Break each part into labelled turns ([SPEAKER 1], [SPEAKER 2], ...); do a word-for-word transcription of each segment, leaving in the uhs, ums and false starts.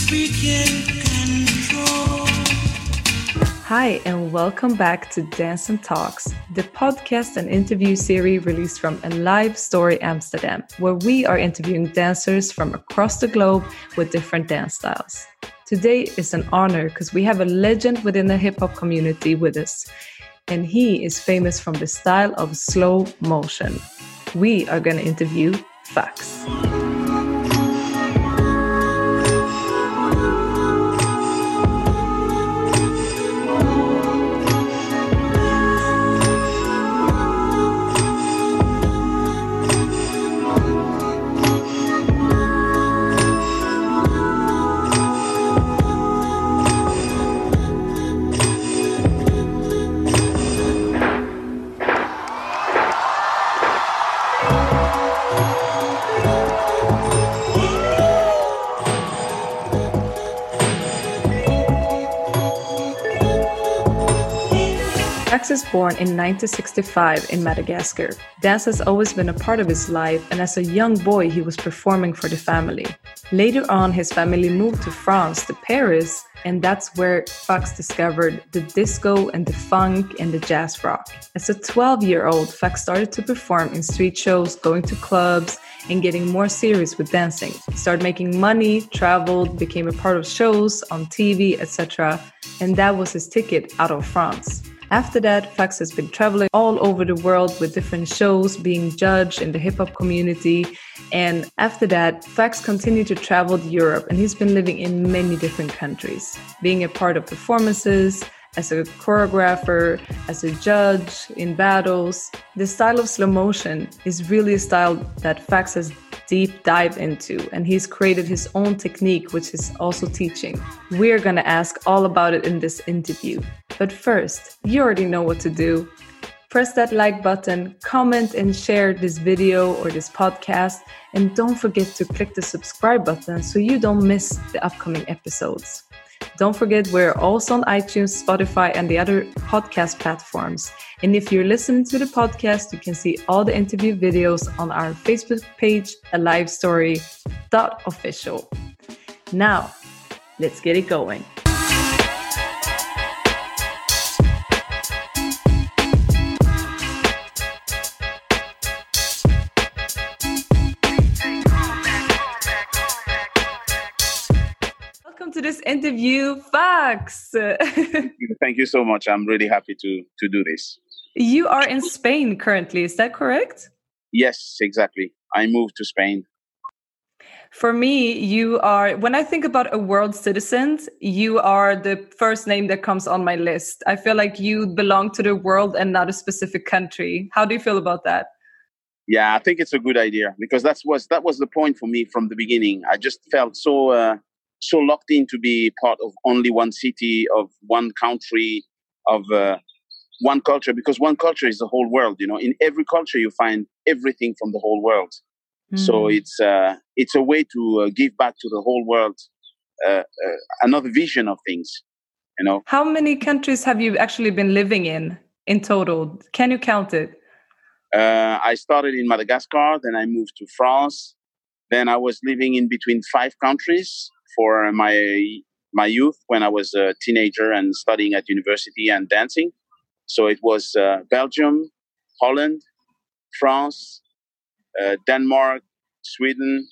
[SPEAKER 1] we can control.
[SPEAKER 2] Hi, and welcome back to Dance and Talks, the podcast and interview series released from Alive Story Amsterdam, where we are interviewing dancers from across the globe with different dance styles. Today is an honor because we have a legend within the hip-hop community with us, and he is famous from the style of slow motion. We are going to interview Fax. Fax is born in nineteen sixty-five in Madagascar. Dance has always been a part of his life, and as a young boy, he was performing for the family. Later on, his family moved to France, to Paris, and that's where Fax discovered the disco and the funk and the jazz rock. As a twelve-year-old, Fax started to perform in street shows, going to clubs, and getting more serious with dancing. He started making money, traveled, became a part of shows on T V, et cetera, and that was his ticket out of France. After that, Fax has been traveling all over the world with different shows, being judged in the hip-hop community. And after that, Fax continued to travel to Europe, and he's been living in many different countries, being a part of performances, as a choreographer, as a judge, in battles. The style of slow motion is really a style that Fax has deep dive into, and he's created his own technique, which is also teaching. We're going to ask all about it in this interview. But first, you already know what to do. Press that like button, comment and share this video or this podcast, and don't forget to click the subscribe button so you don't miss the upcoming episodes. Don't forget, we're also on iTunes, Spotify, and the other podcast platforms. And if you're listening to the podcast, you can see all the interview videos on our Facebook page, alive story dot official. Now, let's get it going. To this interview, Fax.
[SPEAKER 3] Thank you so much. I'm really happy to to do this.
[SPEAKER 2] You are in Spain currently, is that correct?
[SPEAKER 3] Yes, exactly. I moved to Spain.
[SPEAKER 2] For me, you are, when I think about a world citizen, you are the first name that comes on my list. I feel like you belong to the world and not a specific country. How do you feel about that?
[SPEAKER 3] Yeah, I think it's a good idea because that was that was the point for me from the beginning. I just felt so uh, so locked in to be part of only one city, of one country, of uh, one culture, because one culture is the whole world. You know, in every culture you find everything from the whole world. Mm. So it's uh, it's a way to uh, give back to the whole world uh, uh, another vision of things. You know,
[SPEAKER 2] how many countries have you actually been living in in total? Can you count it?
[SPEAKER 3] Uh, I started in Madagascar, then I moved to France. Then I was living in between five countries for my my youth when I was a teenager and studying at university and dancing. So it was uh, Belgium, Holland, France, uh, Denmark, Sweden,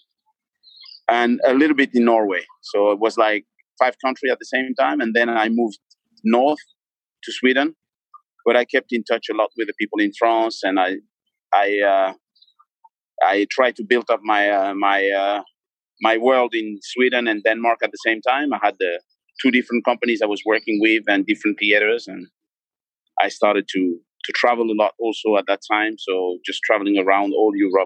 [SPEAKER 3] and a little bit in Norway. So it was like five countries at the same time. And then I moved north to Sweden, but I kept in touch a lot with the people in France, and I I uh, I tried to build up my uh, my uh, my world in Sweden and Denmark at the same time. I had the two different companies I was working with and different theaters, and I started to to travel a lot also at that time. So just traveling around all Europe,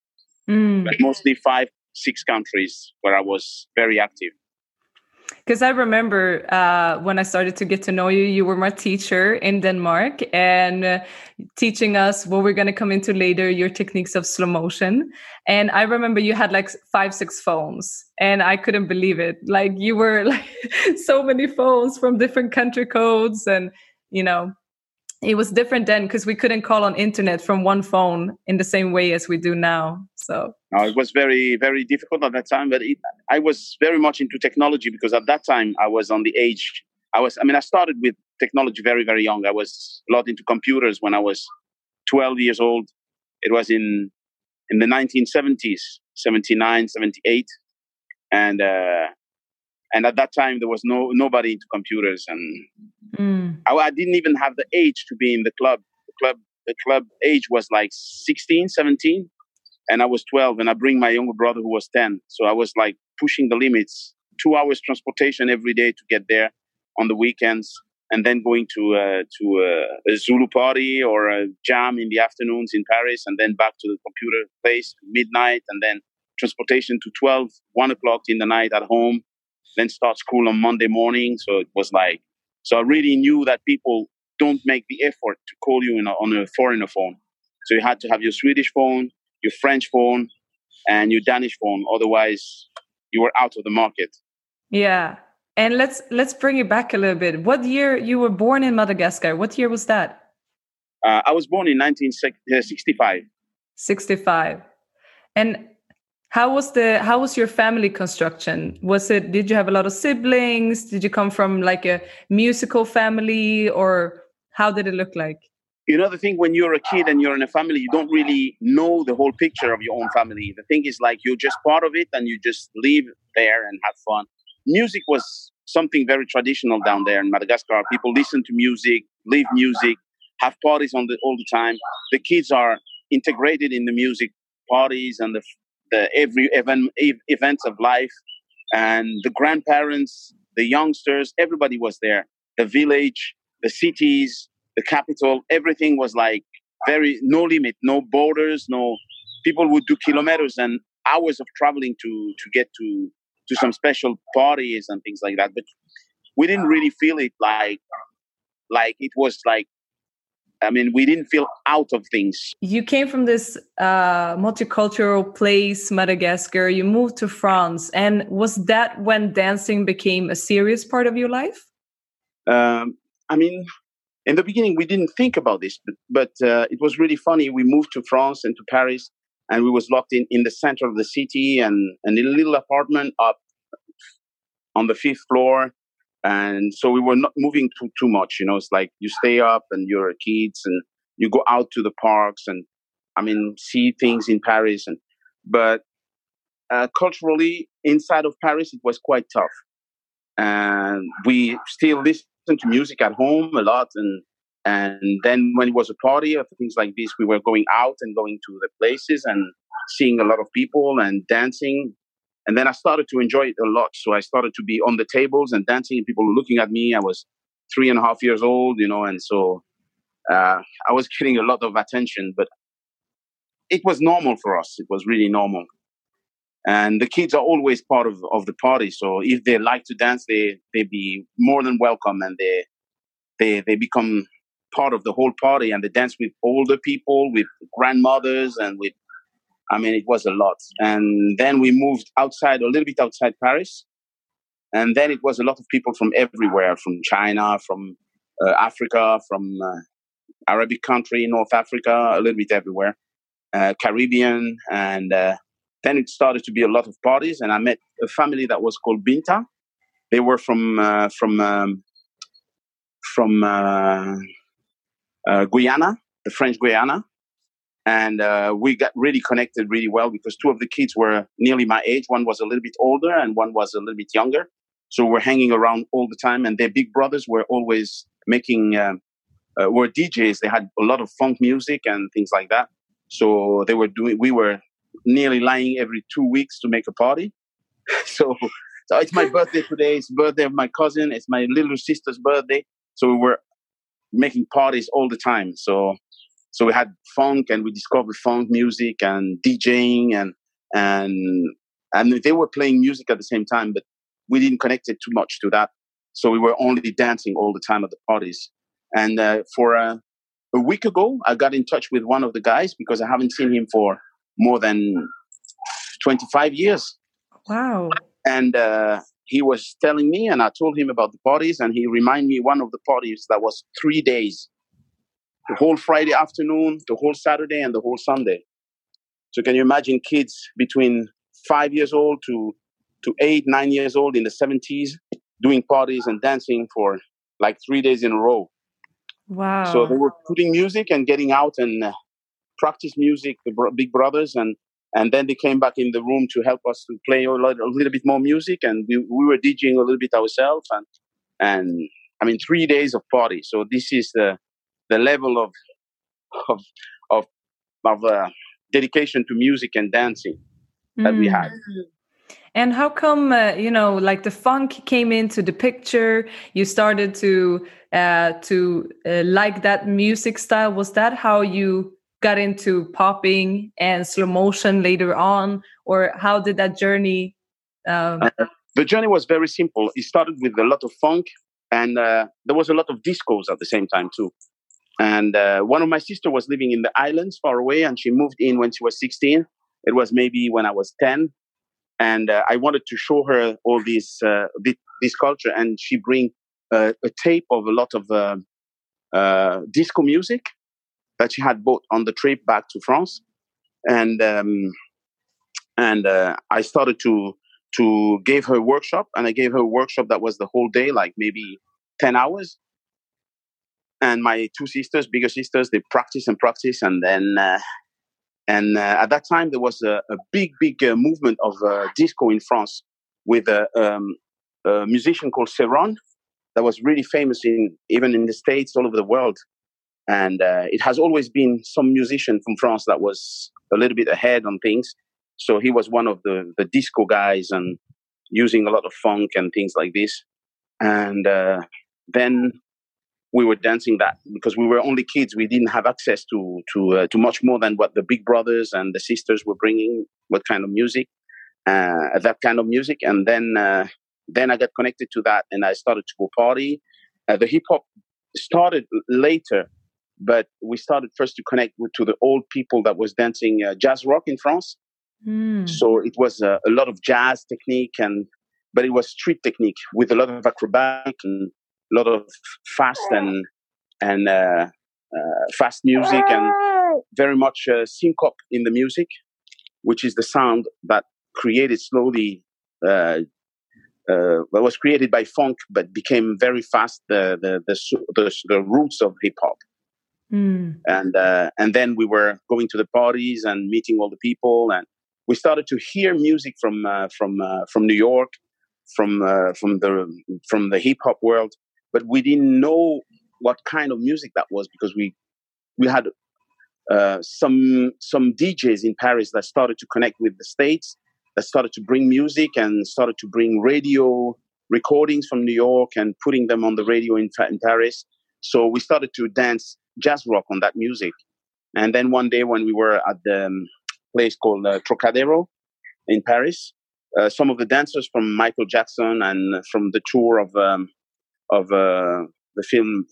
[SPEAKER 3] mm. but mostly five, six countries where I was very active.
[SPEAKER 2] Because I remember uh, when I started to get to know you, you were my teacher in Denmark and uh, teaching us what we're going to come into later, your techniques of slow motion. And I remember you had like five, six phones and I couldn't believe it. Like you were like so many phones from different country codes and, you know, it was different then because we couldn't call on internet from one phone in the same way as we do now. So
[SPEAKER 3] no, it was very, very difficult at that time. But it, I was very much into technology because at that time I was on the age. I was, I mean, I started with technology very, very young. I was a lot into computers when I was twelve years old. It was in in the nineteen seventies, seventy-nine, seventy-eight, and uh, and at that time there was no nobody into computers, and mm. I, I didn't even have the age to be in the club. The club, the club age was like sixteen, seventeen, and I was twelve, and I bring my younger brother who was ten. So I was like pushing the limits. Two hours transportation every day to get there on the weekends, and then going to uh, to uh, a Zulu party or a jam in the afternoons in Paris, and then back to the computer place midnight, and then transportation to twelve, one o'clock in the night at home, then start school on Monday morning. So it was like, so I really knew that people don't make the effort to call you in a, on a foreigner phone. So you had to have your Swedish phone, your French phone, and your Danish phone. Otherwise, you were out of the market.
[SPEAKER 2] Yeah. And let's let's bring it back a little bit. What year you were born in Madagascar? What year was that?
[SPEAKER 3] Uh, I was born in nineteen sixty-five.
[SPEAKER 2] sixty-five. And how was the how was your family construction? Was it did you have a lot of siblings? Did you come from like a musical family, or how did it look like?
[SPEAKER 3] You know, the thing when you're a kid and you're in a family, you don't really know the whole picture of your own family. The thing is like you're just part of it and you just live there and have fun. Music was something very traditional down there in Madagascar. People listen to music, live music, have parties on the all the time. The kids are integrated in the music parties and the, the every event events of life. And the grandparents, the youngsters, everybody was there. The village, the cities, the capital, everything was like very no limit, no borders, no. People would do kilometers and hours of traveling to to get to. to some special parties and things like that, but we didn't really feel it like like it was like, I mean, we didn't feel out of things.
[SPEAKER 2] You came from this uh, multicultural place, Madagascar. You moved to France, and was that when dancing became a serious part of your life?
[SPEAKER 3] Um, I mean, in the beginning, we didn't think about this, but, but uh, it was really funny. We moved to France and to Paris. And we was locked in, in the center of the city and, and in a little apartment up on the fifth floor. And so we were not moving too, too much. You know, it's like you stay up and you're kids and you go out to the parks and, I mean, see things in Paris. And But uh, culturally, inside of Paris, it was quite tough. And we still listen to music at home a lot. And And then when it was a party or things like this, we were going out and going to the places and seeing a lot of people and dancing. And then I started to enjoy it a lot. So I started to be on the tables and dancing and people were looking at me. I was three and a half years old, you know, and so uh, I was getting a lot of attention, but it was normal for us. It was really normal. And the kids are always part of, of the party. So if they like to dance, they, they be more than welcome and they, they, they become part of the whole party, and they dance with older people, with grandmothers, and with, I mean, it was a lot. And then we moved outside, a little bit outside Paris. And then it was a lot of people from everywhere, from China, from uh, Africa, from uh, Arabic country, North Africa, a little bit everywhere, uh, Caribbean. And uh, then it started to be a lot of parties. And I met a family that was called Binta. They were from, uh, from, um, from, uh, Uh, Guyana, the French Guyana. And uh, we got really connected really well because two of the kids were nearly my age. One was a little bit older and one was a little bit younger. So we're hanging around all the time. And their big brothers were always making, uh, uh, were D Js. They had a lot of funk music and things like that. So they were doing, we were nearly lying every two weeks to make a party. so, so it's my birthday today. It's the birthday of my cousin. It's my little sister's birthday. So we were making parties all the time. So so we had funk and we discovered funk music and DJing and and and they were playing music at the same time, but we didn't connect it too much to that. So we were only dancing all the time at the parties. And uh, for uh, a week ago, I got in touch with one of the guys because I haven't seen him for more than twenty-five years.
[SPEAKER 2] Wow.
[SPEAKER 3] And uh, he was telling me, and I told him about the parties, and he reminded me one of the parties that was three days. the whole Friday afternoon, the whole Saturday, and the whole Sunday. So can you imagine kids between five years old to to eight, nine years old in the seventies doing parties and dancing for like three days in a row?
[SPEAKER 2] Wow.
[SPEAKER 3] So they were putting music and getting out and uh, practice music, the bro- big brothers, and and then they came back in the room to help us to play a, lot, a little bit more music, and we, we were DJing a little bit ourselves, and and I mean three days of party. So this is the the level of of of, of uh, dedication to music and dancing that we had.
[SPEAKER 2] And how come, uh, you know, like the funk came into the picture? You started to uh, to uh, like that music style. Was that how you got into popping and slow motion later on, or how did that journey? Um...
[SPEAKER 3] Uh, the journey was very simple. It started with a lot of funk, and uh, there was a lot of discos at the same time too. And uh, one of my sisters was living in the islands far away, and she moved in when she was sixteen. It was maybe when I was ten. And uh, I wanted to show her all this, uh, this, this culture, and she bring uh, a tape of a lot of uh, uh, disco music that she had bought on the trip back to France. And um, and uh, I started to to give her a workshop, and I gave her a workshop that was the whole day, like maybe ten hours. And my two sisters, bigger sisters, they practice and practice, and then. Uh, And uh, at that time, there was a, a big, big uh, movement of uh, disco in France with a, um, a musician called Serron that was really famous in even in the States, all over the world. And uh, it has always been some musician from France that was a little bit ahead on things. So he was one of the, the disco guys and using a lot of funk and things like this. And uh, then we were dancing that because we were only kids. We didn't have access to to uh, to much more than what the big brothers and the sisters were bringing. What kind of music? Uh, that kind of music. And then uh, then I got connected to that, and I started to go party. Uh, the hip hop started later, but we started first to connect with, to the old people that was dancing uh, jazz rock in France.
[SPEAKER 2] Mm.
[SPEAKER 3] So it was uh, a lot of jazz technique, and but it was street technique with a lot of acrobatic and a lot of fast and and uh, uh, fast music, and very much uh, syncope in the music, which is the sound that created slowly. Uh, uh, that was created by funk, but became very fast the the the, the, the roots of hip hop.
[SPEAKER 2] Mm.
[SPEAKER 3] And uh, and then we were going to the parties and meeting all the people, and we started to hear music from uh, from uh, from New York, from uh, from the from the hip hop world, but we didn't know what kind of music that was, because we we had uh, some some D Js in Paris that started to connect with the States, that started to bring music and started to bring radio recordings from New York and putting them on the radio in, in Paris. So we started to dance jazz rock on that music. And then one day when we were at the um, place called uh, Trocadero in Paris, uh, some of the dancers from Michael Jackson and from the tour of um, of uh, the film,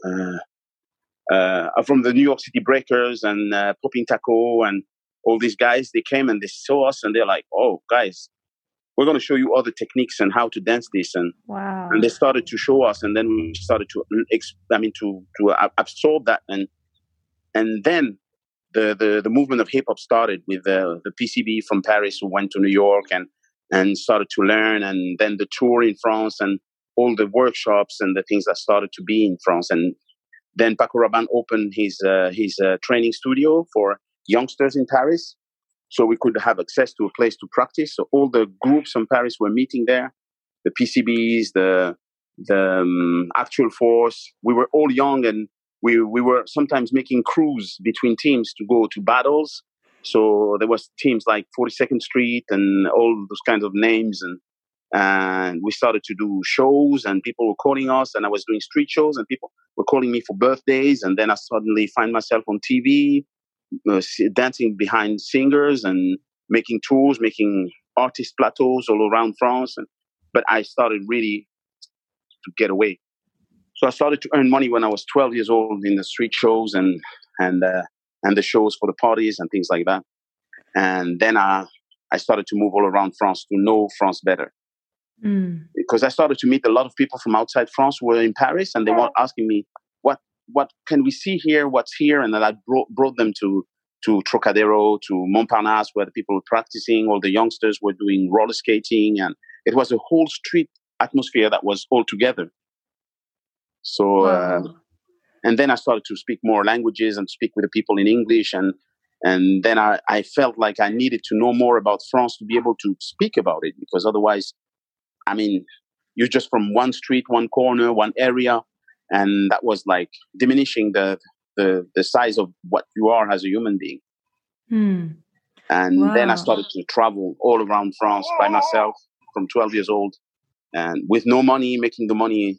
[SPEAKER 3] uh, uh, from the New York City Breakers and uh, Popping Taco and all these guys, they came and they saw us and they're like, "Oh, guys, we're going to show you other techniques and how to dance this." And
[SPEAKER 2] wow.
[SPEAKER 3] and they started to show us, and then we started to, I mean, to to absorb that, and and then the the, the movement of hip hop started with the the P C B from Paris, who went to New York and and started to learn, and then the tour in France and all the workshops and the things that started to be in France, and then Paco Rabanne opened his uh, his uh, training studio for youngsters in Paris, so we could have access to a place to practice. So all the groups in Paris were meeting there, the P C Bs, the the um, Actual Force. We were all young, and we we were sometimes making crews between teams to go to battles. So there was teams like forty-second Street and all those kinds of names, and and we started to do shows, and people were calling us, and I was doing street shows, and people were calling me for birthdays, and then I suddenly find myself on T V, uh, dancing behind singers and making tours, making artist plateaus all around France. And, but I started really to get away. So I started to earn money when I was twelve years old in the street shows and and uh, and the shows for the parties and things like that. And then I I started to move all around France to know France better. Mm. Because I started to meet a lot of people from outside France who were in Paris, and they were asking me, what what can we see here? What's here? And then I brought, brought them to, to Trocadero, to Montparnasse, where the people were practicing. All the youngsters were doing roller skating, and it was a whole street atmosphere that was all together. So,
[SPEAKER 2] Wow.
[SPEAKER 3] uh, and then I started to speak more languages and speak with the people in English. And, and then I, I felt like I needed to know more about France to be able to speak about it, because otherwise, I mean, you're just from one street, one corner, one area. And that was like diminishing the, the, the size of what you are as a human being.
[SPEAKER 2] Hmm.
[SPEAKER 3] And
[SPEAKER 2] Wow.
[SPEAKER 3] then I started to travel all around France by myself from twelve years old, and with no money, making the money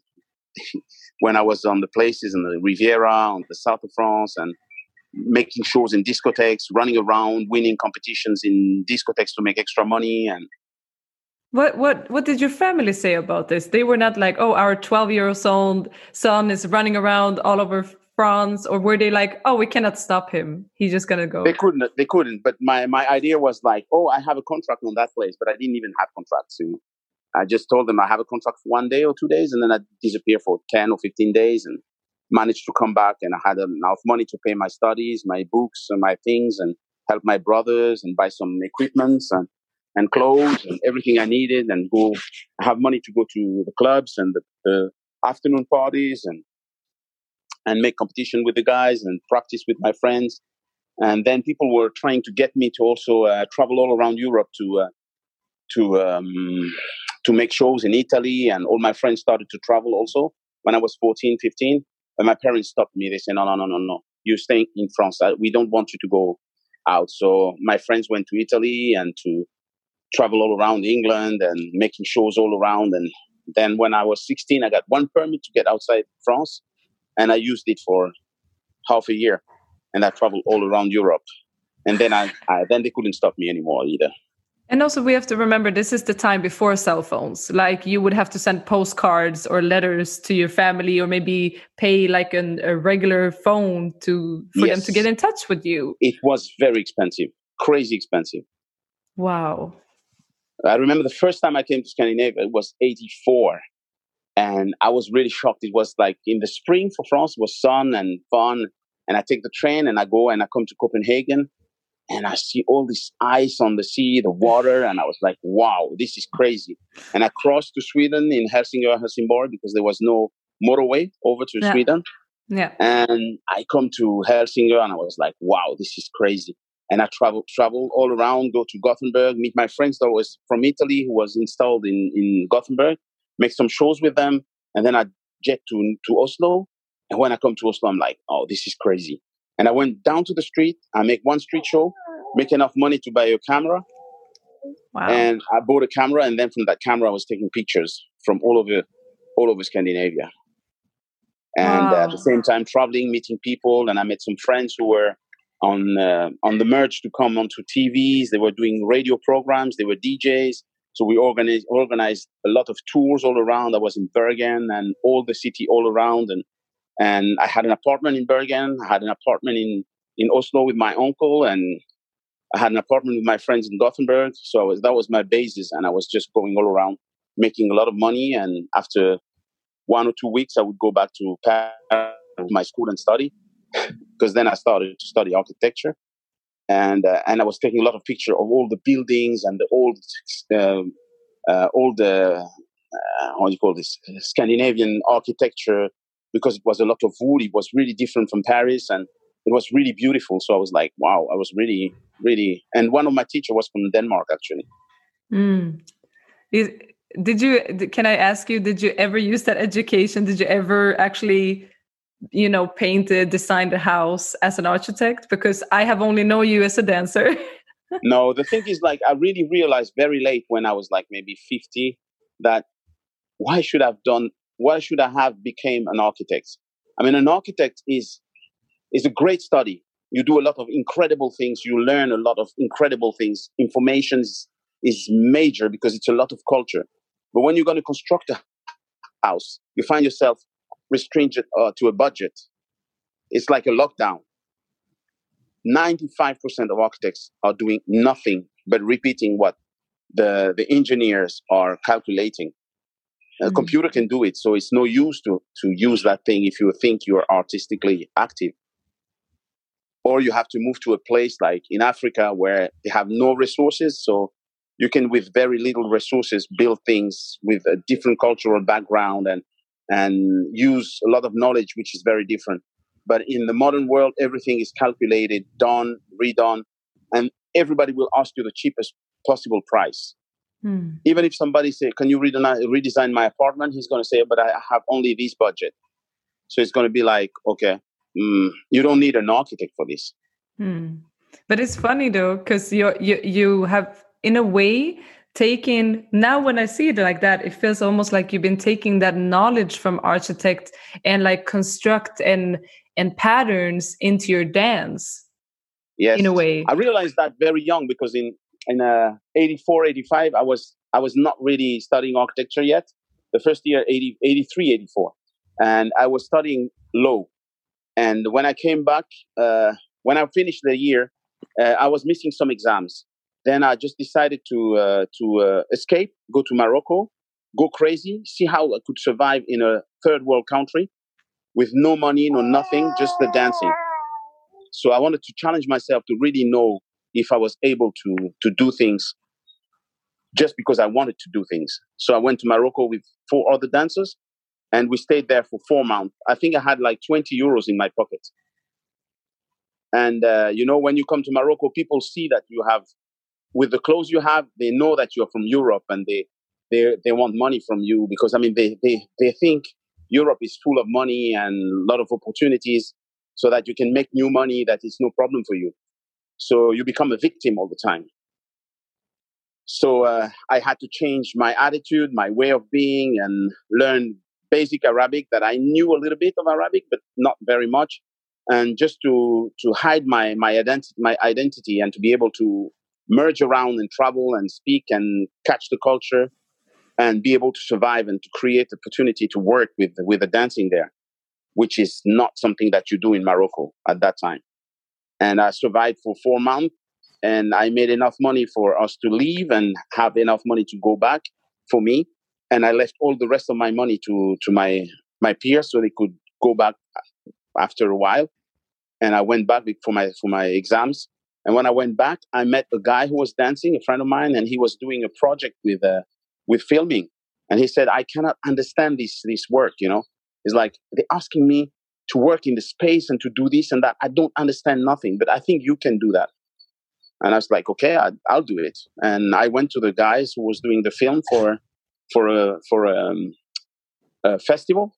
[SPEAKER 3] when I was on the places in the Riviera, on the south of France, and making shows in discotheques, running around, winning competitions in discotheques to make extra money. And
[SPEAKER 2] What what what did your family say about this? They were not like, oh, our twelve-year-old son is running around all over France, or were they like, oh, we cannot stop him, he's just gonna go?
[SPEAKER 3] They couldn't. They couldn't. But my, my idea was like, oh, I have a contract on that place, but I didn't even have contracts. You know? I just told them I have a contract for one day or two days, and then I disappear for ten or fifteen days, and managed to come back. And I had enough money to pay my studies, my books, and my things, and help my brothers, and buy some equipments and and clothes and everything I needed, and go. I have money to go to the clubs and the, the afternoon parties, and and make competition with the guys and practice with my friends. And then people were trying to get me to also uh, travel all around Europe to uh, to um, to make shows in Italy. And all my friends started to travel also when I was fourteen, fifteen. But my parents stopped me. They said, no, no, no, no, no. You're staying in France. We don't want you to go out. So my friends went to Italy and to travel all around England and making shows all around. And then when I was sixteen, I got one permit to get outside France. And I used it for half a year, and I traveled all around Europe. And then I, I then they couldn't stop me anymore either.
[SPEAKER 2] And also, we have to remember this is the time before cell phones. Like, you would have to send postcards or letters to your family, or maybe pay like an, a regular phone to for
[SPEAKER 3] Yes.
[SPEAKER 2] them to get in touch with you.
[SPEAKER 3] It was very expensive, crazy expensive.
[SPEAKER 2] Wow.
[SPEAKER 3] I remember the first time I came to Scandinavia, it was eighty-four. And I was really shocked. It was like in the spring for France, it was sun and fun. And I take the train and I go and I come to Copenhagen, and I see all this ice on the sea, the water. And I was like, wow, this is crazy. And I crossed to Sweden in Helsingør, Helsingborg, because there was no motorway over to
[SPEAKER 2] Yeah.
[SPEAKER 3] Sweden.
[SPEAKER 2] Yeah.
[SPEAKER 3] And I come to Helsingør and I was like, wow, this is crazy. And I travel, travel all around, go to Gothenburg, meet my friends that was from Italy who was installed in, in Gothenburg, make some shows with them. And then I jet to, to Oslo. And when I come to Oslo, I'm like, oh, this is crazy. And I went down to the street. I make one street show, make enough money to buy a camera.
[SPEAKER 2] Wow.
[SPEAKER 3] And I bought a camera. And then from that camera, I was taking pictures from all over, all over Scandinavia. And
[SPEAKER 2] Wow.
[SPEAKER 3] at the same time, traveling, meeting people. And I met some friends who were on uh, on the merge to come onto T Vs. They were doing radio programs. They were D Js. So we organized organized a lot of tours all around. I was in Bergen and all the city all around. And and I had an apartment in Bergen. I had an apartment in, in Oslo with my uncle. And I had an apartment with my friends in Gothenburg. So I was, that was my basis. And I was just going all around, making a lot of money. And after one or two weeks, I would go back to Paris, to my school, and study. Because then I started to study architecture, and uh, and I was taking a lot of pictures of all the buildings and the old, um, uh, all the uh, how do you call this, Scandinavian architecture, because it was a lot of wood. It was really different from Paris, and it was really beautiful. So I was like, wow, I was really, really. And one of my teachers was from Denmark, actually.
[SPEAKER 2] Mm. Is, did you? Can I ask you? Did you ever use that education? Did you ever actually, you know, painted, designed a house as an architect? Because I have only known you as a dancer.
[SPEAKER 3] No, the thing is, like, I really realized very late when I was like maybe fifty that why should I have done, why should I have became an architect? I mean, an architect is is a great study. You do a lot of incredible things. You learn a lot of incredible things. Information is, is major because it's a lot of culture. But when you're going to construct a house, you find yourself restricted uh, to a budget. It's like a lockdown. ninety-five percent of architects are doing nothing but repeating what the, the engineers are calculating. A
[SPEAKER 2] Mm.
[SPEAKER 3] computer can do it, so it's no use to to use that thing if you think you're artistically active. Or you have to move to a place like in Africa where they have no resources, so you can, with very little resources, build things with a different cultural background and and use a lot of knowledge, which is very different. But in the modern world, everything is calculated, done, redone, and everybody will ask you the cheapest possible price.
[SPEAKER 2] Mm.
[SPEAKER 3] Even if somebody say, "Can you redesign, redesign my apartment?" He's going to say, "But I have only this budget." So it's going to be like, okay, mm, you don't need an architect for this.
[SPEAKER 2] Mm. But it's funny though, because you you you have in a way taken, now when I see it like that, it feels almost like you've been taking that knowledge from architect and like construct and and patterns into your dance.
[SPEAKER 3] Yes,
[SPEAKER 2] in a way.
[SPEAKER 3] I realized that very young because in in uh, eighty-four, eighty-five, I was I was not really studying architecture yet. The first year, eighty, eighty-three, eighty-four, and I was studying law. And when I came back, uh, when I finished the year, uh, I was missing some exams. Then I just decided to uh, to uh, escape, go to Morocco, go crazy, see how I could survive in a third world country with no money, no nothing, just the dancing. So I wanted to challenge myself to really know if I was able to to do things just because I wanted to do things. So I went to Morocco with four other dancers, and we stayed there for four months. I think I had like twenty euros in my pocket. And, uh, you know, when you come to Morocco, people see that you have, with the clothes you have, they know that you're from Europe, and they they, they want money from you because, I mean, they, they, they think Europe is full of money and a lot of opportunities so that you can make new money that is no problem for you. So you become a victim all the time. So uh, I had to change my attitude, my way of being, and learn basic Arabic that I knew a little bit of Arabic, but not very much. And just to, to hide my, my, identi- my identity and to be able to merge around and travel and speak and catch the culture and be able to survive and to create opportunity to work with, with the dancing there, which is not something that you do in Morocco at that time. And I survived for four months, and I made enough money for us to leave and have enough money to go back for me. And I left all the rest of my money to, to my, my peers so they could go back after a while. And I went back for my, for my exams. And when I went back, I met a guy who was dancing, a friend of mine, and he was doing a project with, uh, with filming. And he said, I cannot understand this, this work, you know. It's like, they're asking me to work in the space and to do this and that. I don't understand nothing, but I think you can do that. And I was like, okay, I, I'll do it. And I went to the guys who was doing the film for, for a, for a, um, a festival.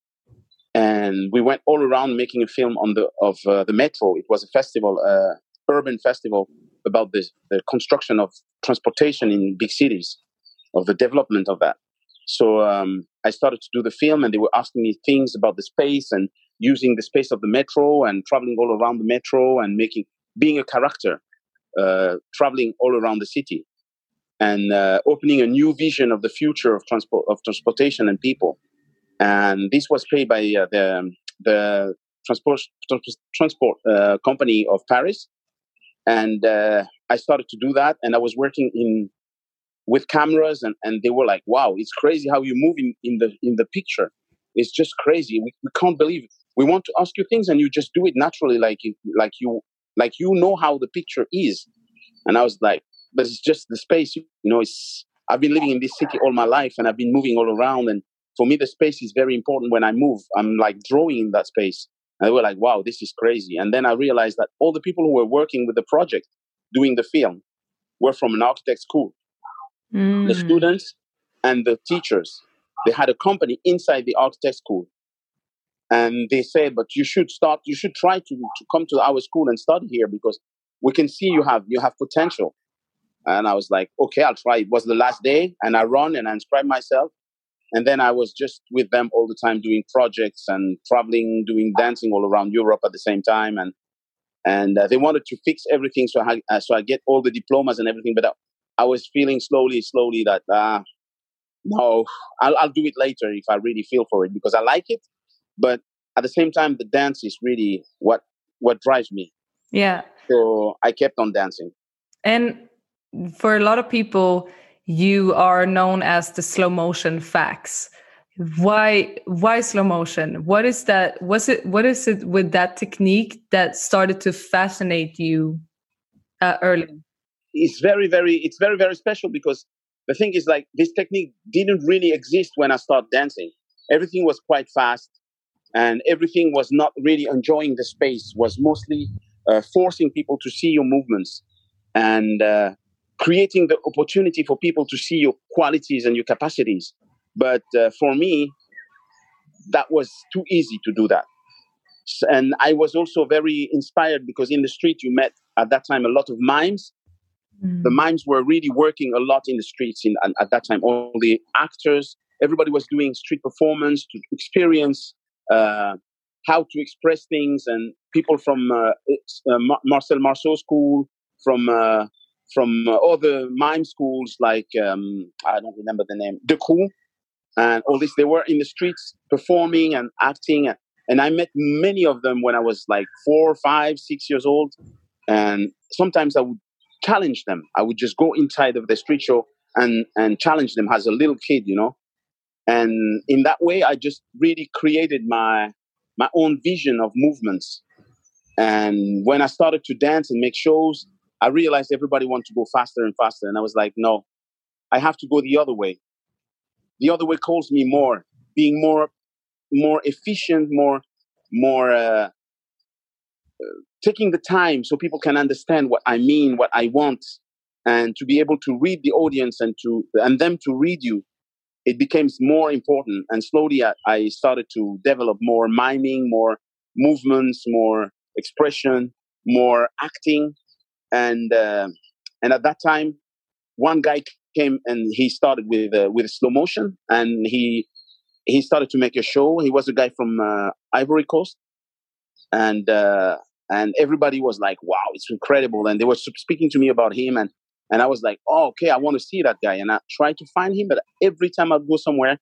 [SPEAKER 3] And we went all around making a film on the, of uh, the metro. It was a festival, uh, urban festival about the, the construction of transportation in big cities, of the development of that. So um, I started to do the film, and they were asking me things about the space and using the space of the metro and traveling all around the metro and making, being a character, uh, traveling all around the city and uh, opening a new vision of the future of transport, of transportation and people. And this was paid by uh, the the transport transport uh, company of Paris. And uh, I started to do that, and I was working in with cameras, and, and they were like, wow, it's crazy how you move in, in the in the picture. It's just crazy. We, we can't believe it. We want to ask you things and you just do it naturally, like you like you like you know how the picture is. And I was like, but it's just the space, you know, it's I've been living in this city all my life, and I've been moving all around, and for me the space is very important. When I move, I'm like drawing in that space. And they were like, wow, this is crazy. And then I realized that all the people who were working with the project, doing the film, were from an architect school. Mm. The students and the teachers, they had a company inside the architect school. And they said, but you should start, you should try to, to come to our school and study here, because we can see you have you have potential. And I was like, okay, I'll try. It was the last day, and I run and I inscribed myself. And then I was just with them all the time doing projects and traveling, doing dancing all around Europe at the same time. And and uh, they wanted to fix everything, so I uh, so I get all the diplomas and everything. But I, I was feeling slowly, slowly that uh, no, I'll, I'll do it later if I really feel for it, because I like it. But at the same time, the dance is really what what drives me.
[SPEAKER 2] Yeah.
[SPEAKER 3] So I kept on dancing.
[SPEAKER 2] And for a lot of people, you are known as the slow motion facts. Why why slow motion? What is that? Was it what is it with that technique that started to fascinate you uh, early?
[SPEAKER 3] It's very, very, it's very, very special because the thing is like this technique didn't really exist when I started dancing. Everything was quite fast and everything was not really enjoying the space, was mostly uh, forcing people to see your movements and uh, creating the opportunity for people to see your qualities and your capacities. But uh, for me, that was too easy to do that. And I was also very inspired because in the street you met at that time a lot of mimes. The
[SPEAKER 2] Mm.
[SPEAKER 3] mimes were really working a lot in the streets in, at that time. All the actors, everybody was doing street performance to experience uh, how to express things. And people from uh, uh, Marcel Marceau School, from uh, from uh, other mime schools like, um, I don't remember the name, De Croo, and all this. They were in the streets performing and acting. And I met many of them when I was like four, five, six years old. And sometimes I would challenge them. I would just go inside of the street show and, and challenge them as a little kid, you know. And in that way, I just really created my my own vision of movements. And when I started to dance and make shows, I realized everybody wanted to go faster and faster. And I was like, no, I have to go the other way. The other way calls me more, being more more efficient, more more uh, taking the time so people can understand what I mean, what I want, and to be able to read the audience and to and them to read you. It became more important, and slowly I, I started to develop more miming, more movements, more expression, more acting, and uh, and at that time, one guy came and he started with uh, with slow motion, and he he started to make a show. He was a guy from uh, Ivory Coast, and uh, and everybody was like, "Wow, it's incredible!" And they were speaking to me about him, and and I was like, "Oh, okay, I want to see that guy." And I tried to find him, but every time I'd go somewhere,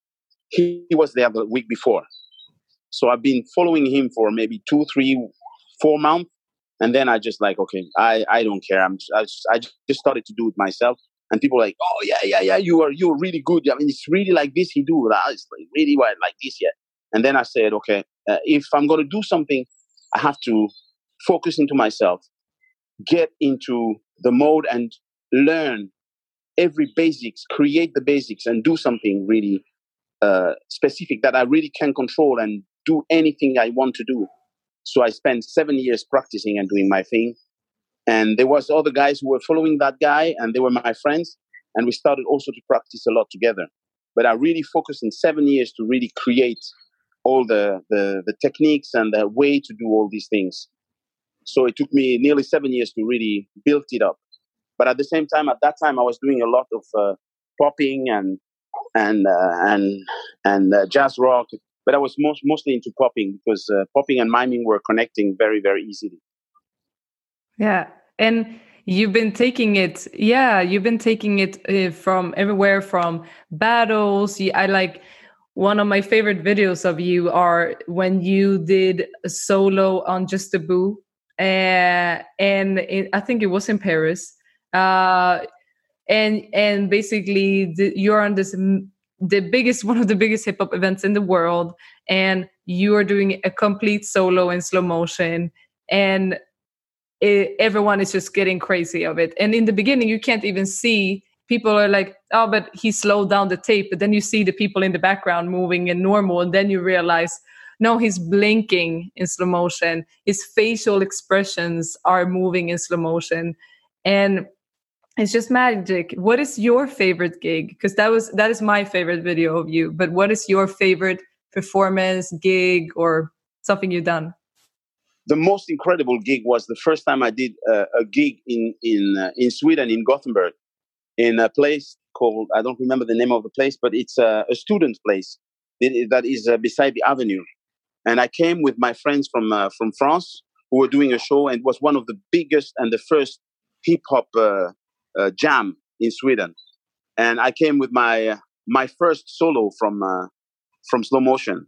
[SPEAKER 3] he, he was there the week before. So I've been following him for maybe two, three, four months, and then I just like, okay, I, I don't care. I'm just, I, just, I just started to do it myself, and people were like, oh yeah, yeah, yeah, you are you're really good. I mean, it's really like this. He do that. It's like really like this, yeah. And then I said, okay, uh, if I'm going to do something, I have to focus into myself, get into the mode, and learn every basics, create the basics, and do something really uh, specific that I really can control and do anything I want to do. So I spent seven years practicing and doing my thing. And there was other guys who were following that guy, and they were my friends. And we started also to practice a lot together. But I really focused in seven years to really create all the, the, the techniques and the way to do all these things. So it took me nearly seven years to really build it up. But at the same time, at that time, I was doing a lot of uh, popping and and uh, and and uh, jazz rock. But I was most, mostly into popping because uh, popping and miming were connecting very, very easily.
[SPEAKER 2] Yeah, and you've been taking it. Yeah, you've been taking it uh, from everywhere, from battles. You- I like one of my favorite videos of you are when you did a solo on Just a Boo, uh, and it, I think it was in Paris. Uh, and and basically the, you're on this m- the biggest one of the biggest hip hop events in the world, and you are doing a complete solo in slow motion, and it, everyone is just getting crazy of it. And in the beginning, you can't even see. People are like, "Oh, but he slowed down the tape." But then you see the people in the background moving in normal, and then you realize, no, he's blinking in slow motion. His facial expressions are moving in slow motion, and it's just magic. What is your favorite gig? Because that was that is my favorite video of you. But what is your favorite performance, gig, or something you've done?
[SPEAKER 3] The most incredible gig was the first time I did uh, a gig in in uh, in Sweden, in Gothenburg, in a place called, I don't remember the name of the place, but it's a, a student place that is uh, beside the avenue. And I came with my friends from uh, from France who were doing a show, and it was one of the biggest and the first hip hop uh, uh, jam in Sweden. And I came with my uh, my first solo from uh, from slow motion,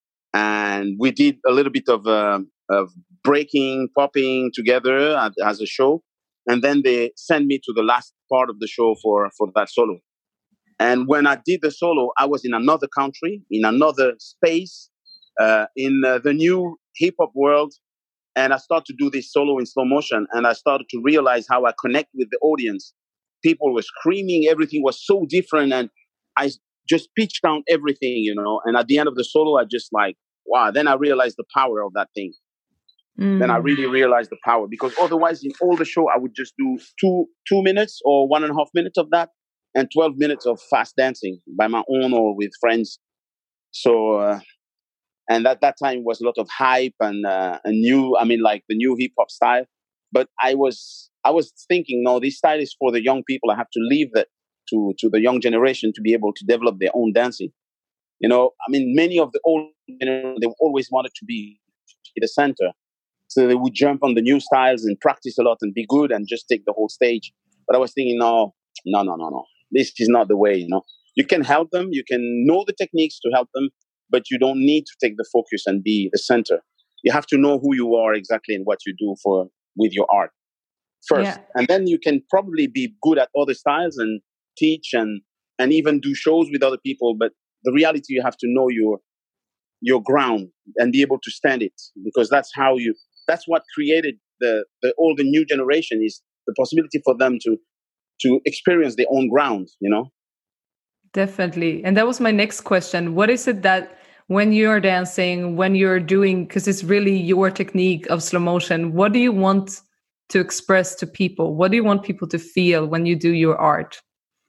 [SPEAKER 3] and we did a little bit of uh, of breaking, popping together as, as a show, and then they sent me to the last part of the show for for that solo. And when I did the solo, I was in another country, in another space, uh, in uh, the new hip hop world. And I started to do this solo in slow motion. And I started to realize how I connect with the audience. People were screaming. Everything was so different. And I just pitched down everything, you know. And at the end of the solo, I just like, wow. Then I realized the power of that thing. Mm. Then I really realized the power. Because otherwise, in all the show, I would just do two two minutes or one and a half minutes of that. And twelve minutes of fast dancing by my own or with friends. So... Uh, And at that time was a lot of hype and uh, a new, I mean, like the new hip hop style. But I was, I was thinking, no, this style is for the young people. I have to leave that to, to the young generation to be able to develop their own dancing. You know, I mean, many of the old, they always wanted to be in the center. So they would jump on the new styles and practice a lot and be good and just take the whole stage. But I was thinking, no, no, no, no, no. This is not the way, you know. You can help them. You can know the techniques to help them. But you don't need to take the focus and be the center. You have to know who you are exactly and what you do for with your art first. Yeah. And then you can probably be good at other styles and teach and, and even do shows with other people. But the reality, you have to know your your ground and be able to stand it, because that's how you, that's what created the, the all the new generation, is the possibility for them to to experience their own ground, you know?
[SPEAKER 2] Definitely. And that was my next question. What is it that when you're dancing, when you're doing, because it's really your technique of slow motion, what do you want to express to people? What do you want people to feel when you do your art?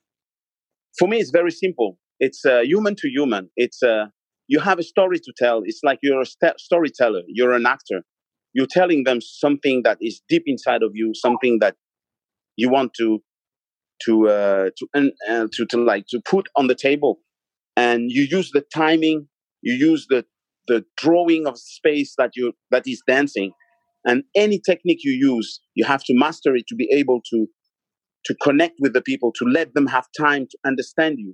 [SPEAKER 3] For me, it's very simple. It's uh, human to human. It's uh, you have a story to tell. It's like you're a st- storyteller. You're an actor. You're telling them something that is deep inside of you, something that you want to to uh, to and uh, to to like to put on the table, and you use the timing, you use the the drawing of space that you that is dancing, and any technique you use, you have to master it to be able to to connect with the people, to let them have time to understand you,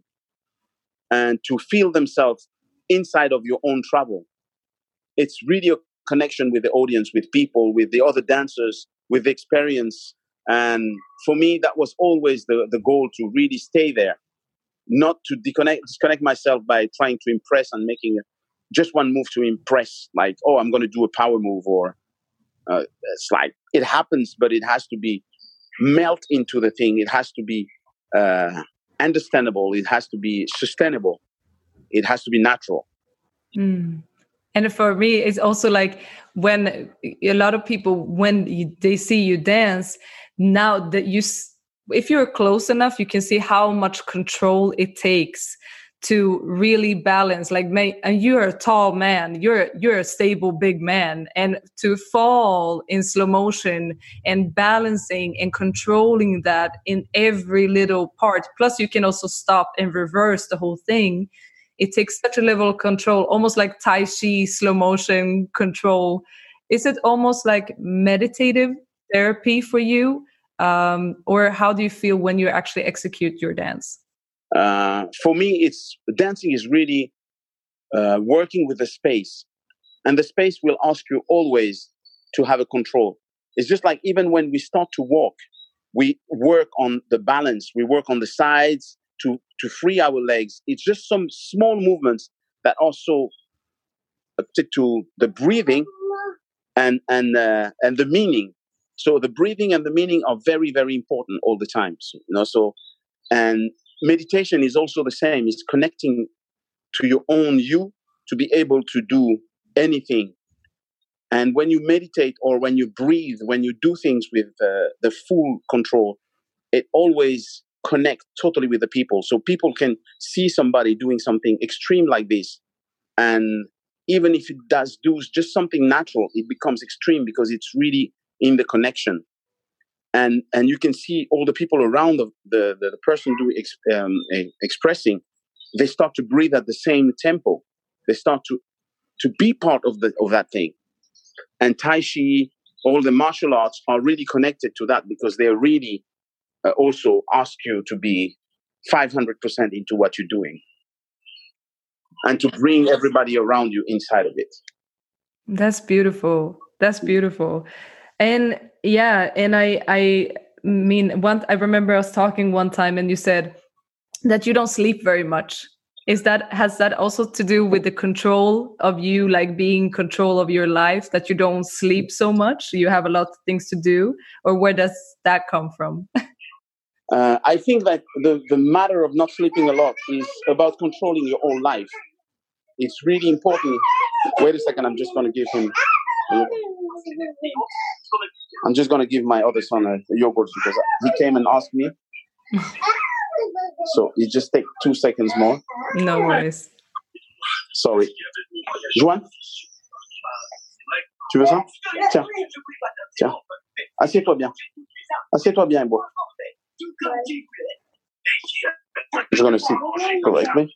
[SPEAKER 3] and to feel themselves inside of your own travel. It's really a connection with the audience, with people, with the other dancers, with the experience. And for me, that was always the, the goal, to really stay there, not to disconnect, disconnect myself by trying to impress and making just one move to impress, like, oh, I'm going to do a power move, or uh, it's like, it happens, but it has to be melt into the thing. It has to be uh, understandable. It has to be sustainable. It has to be natural.
[SPEAKER 2] Mm. And for me, it's also like when a lot of people, when you, they see you dance, now that you, if you're close enough, you can see how much control it takes to really balance. Like, and you're a tall man, you're you're a stable big man, and to fall in slow motion and balancing and controlling that in every little part. Plus, you can also stop and reverse the whole thing. It takes such a level of control, almost like Tai Chi slow motion control. Is it almost like meditative therapy for you? Um, or how do you feel when you actually execute your dance?
[SPEAKER 3] Uh, for me, it's dancing is really uh, working with the space. And the space will ask you always to have a control. It's just like even when we start to walk, we work on the balance. We work on the sides to, to free our legs. It's just some small movements that also stick to the breathing and, and, uh, and the meaning. So the breathing and the meaning are very, very important all the time. So, you know, so, and meditation is also the same. It's connecting to your own you to be able to do anything. And when you meditate or when you breathe, when you do things with uh, the full control, it always connects totally with the people. So people can see somebody doing something extreme like this. And even if it does do just something natural, it becomes extreme because it's really in the connection. And and you can see all the people around the, the, the person doing ex, um, expressing, they start to breathe at the same tempo. They start to, to be part of the of that thing. And Tai Chi, all the martial arts are really connected to that because they really uh, also ask you to be five hundred percent into what you're doing and to bring everybody around you inside of it.
[SPEAKER 2] That's beautiful. That's beautiful. And yeah, and I I mean, one I remember us talking one time and you said that you don't sleep very much. Is that, has that also to do with the control of you, like being in control of your life, that you don't sleep so much, you have a lot of things to do, or where does that come from?
[SPEAKER 3] Uh, I think that the, the matter of not sleeping a lot is about controlling your own life. It's really important. Wait a second, I'm just going to give him. I'm just going to give my other son a, a yogurt because he came and asked me. So you just take two seconds more.
[SPEAKER 2] No worries.
[SPEAKER 3] Sorry. Joanne, tu veux ça? Tiens, tiens. Assieds-toi bien. Assieds-toi bien et bois. You're going to sit correctly.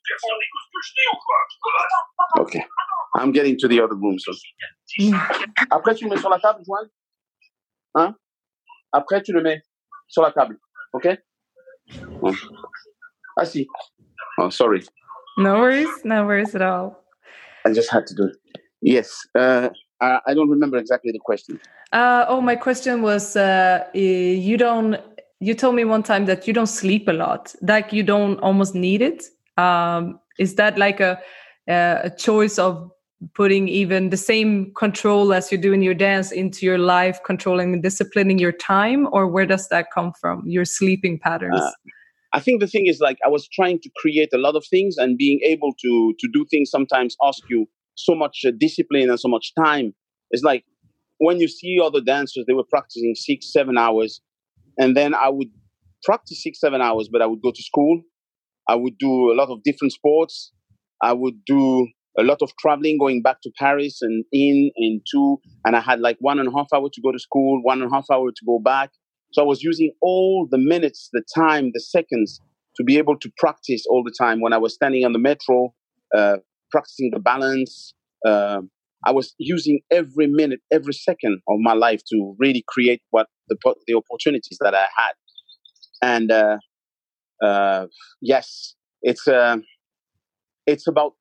[SPEAKER 3] Okay. I'm getting to the other room, so. Après, tu le mets sur la table, Joanne. Hein? Après, tu le mets sur la table. Okay? Oh. Assis. Oh, sorry.
[SPEAKER 2] No worries. No worries at all.
[SPEAKER 3] I just had to do it. Yes. Uh, I, I don't remember exactly the question.
[SPEAKER 2] Uh, oh, my question was, uh, you don't, you told me one time that you don't sleep a lot, like you don't almost need it. Um, is that like a, a choice of putting even the same control as you do in your dance into your life, controlling and disciplining your time, or where does that come from, your sleeping patterns?
[SPEAKER 3] Uh, I think the thing is, like, I was trying to create a lot of things, and being able to to do things sometimes ask you so much uh, discipline and so much time. It's like when you see other dancers, they were practicing six, seven hours, and then I would practice six, seven hours, but I would go to school. I would do a lot of different sports. I would do a lot of traveling, going back to Paris and in and to, and I had like one and a half hour to go to school, one and a half hour to go back. So I was using all the minutes, the time, the seconds to be able to practice all the time. When I was standing on the metro, uh, practicing the balance, uh, I was using every minute, every second of my life to really create what the the opportunities that I had. And uh, uh, yes, it's uh, it's about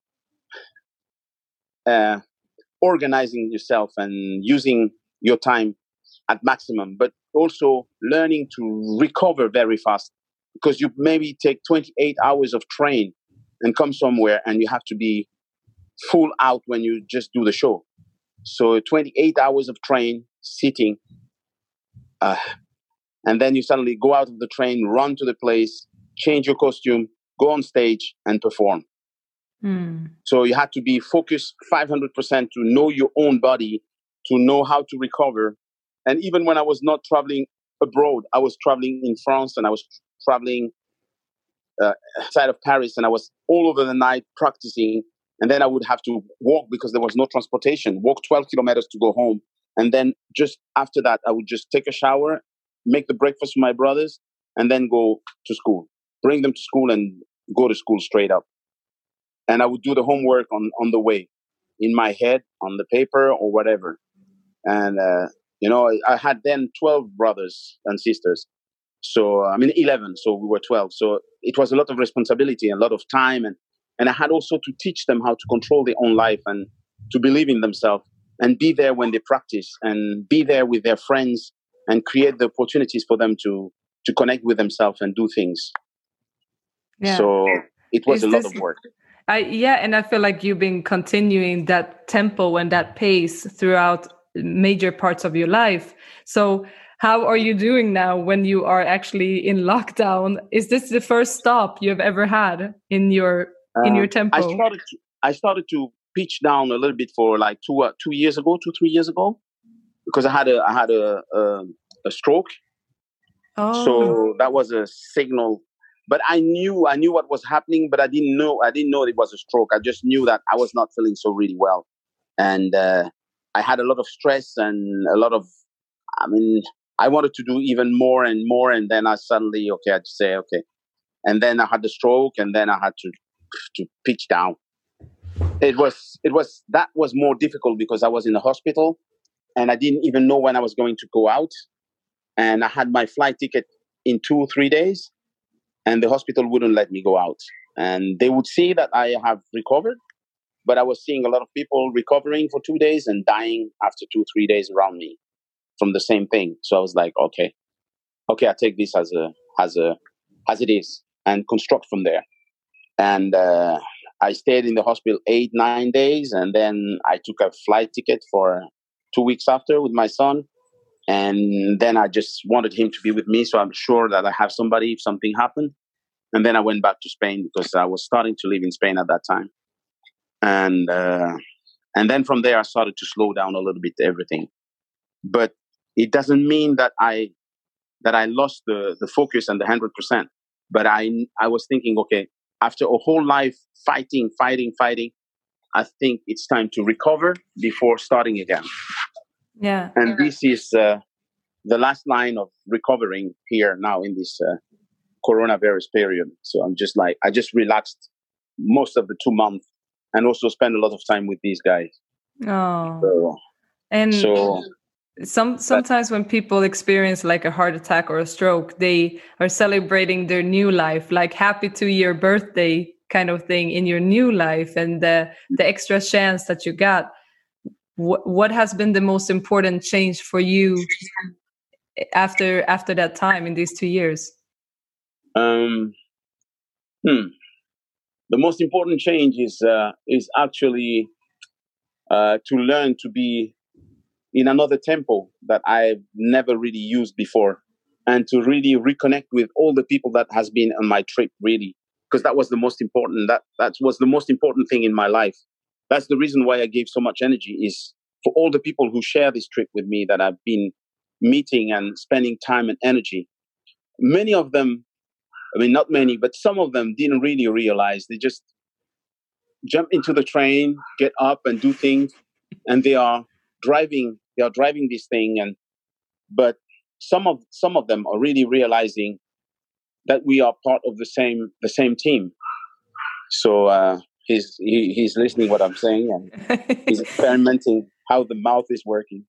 [SPEAKER 3] uh, organizing yourself and using your time at maximum, but also learning to recover very fast, because you maybe take twenty-eight hours of train and come somewhere and you have to be full out when you just do the show. So twenty-eight hours of train sitting, uh, and then you suddenly go out of the train, run to the place, change your costume, go on stage and perform. Mm. So you had to be focused five hundred percent to know your own body, to know how to recover. And even when I was not traveling abroad, I was traveling in France and I was traveling uh, outside of Paris, and I was all over the night practicing. And then I would have to walk because there was no transportation, walk twelve kilometers to go home. And then just after that, I would just take a shower, make the breakfast for my brothers, and then go to school, bring them to school and go to school straight up. And I would do the homework on, on the way, in my head, on the paper or whatever. And, uh, you know, I had then twelve brothers and sisters. So, I mean, eleven. So we were twelve. So it was a lot of responsibility and a lot of time. And, and I had also to teach them how to control their own life and to believe in themselves and be there when they practice and be there with their friends and create the opportunities for them to, to connect with themselves and do things. Yeah. So it was Is a lot this- of work.
[SPEAKER 2] I, yeah, and I feel like you've been continuing that tempo and that pace throughout major parts of your life. So how are you doing now when you are actually in lockdown? Is this the first stop you've ever had in your in your tempo?
[SPEAKER 3] Uh, I started to, I started to pitch down a little bit for like two uh, two years ago, two three years ago, because I had a I had a a, a stroke. Oh. So that was a signal. But I knew, I knew what was happening, but I didn't know, I didn't know it was a stroke. I just knew that I was not feeling so really well. And uh, I had a lot of stress and a lot of, I mean, I wanted to do even more and more. And then I suddenly, okay, I just say, okay. And then I had the stroke and then I had to, to pitch down. It was, it was, that was more difficult because I was in the hospital and I didn't even know when I was going to go out. And I had my flight ticket in two, three days. And the hospital wouldn't let me go out. And they would see that I have recovered, but I was seeing a lot of people recovering for two days and dying after two, three days around me from the same thing. So I was like, okay, okay, I take this as a, as a, as it is. and construct from there. And uh, I stayed in the hospital eight, nine days. And then I took a flight ticket for two weeks after with my son. And then I just wanted him to be with me. So I'm sure that I have somebody if something happened. And then I went back to Spain because I was starting to live in Spain at that time. And uh, and then from there, I started to slow down a little bit everything. But it doesn't mean that I that I lost the, the focus and the one hundred percent. But I I was thinking, okay, after a whole life fighting, fighting, fighting, I think it's time to recover before starting again.
[SPEAKER 2] Yeah.
[SPEAKER 3] And this is uh, the last line of recovering here now in this uh, coronavirus period. So I'm just like, I just relaxed most of the two months and also spend a lot of time with these guys.
[SPEAKER 2] Oh.
[SPEAKER 3] So,
[SPEAKER 2] and
[SPEAKER 3] so
[SPEAKER 2] some sometimes when people experience like a heart attack or a stroke, they are celebrating their new life, like happy two-year birthday kind of thing in your new life, and the the extra chance that you got. What what has been the most important change for you after after that time in these two years?
[SPEAKER 3] Um, hmm. The most important change is uh, is actually uh, to learn to be in another tempo that I've never really used before, and to really reconnect with all the people that has been on my trip, really, because that was the most important. That that was the most important thing in my life. That's the reason why I gave so much energy, is for all the people who share this trip with me that I've been meeting and spending time and energy. Many of them, I mean, not many, but some of them didn't really realize. They just jump into the train, get up and do things, and they are driving, they are driving this thing. And, but some of, some of them are really realizing that we are part of the same, the same team. So, uh, he's, he, he's listening what I'm saying, and he's experimenting how the mouth is working.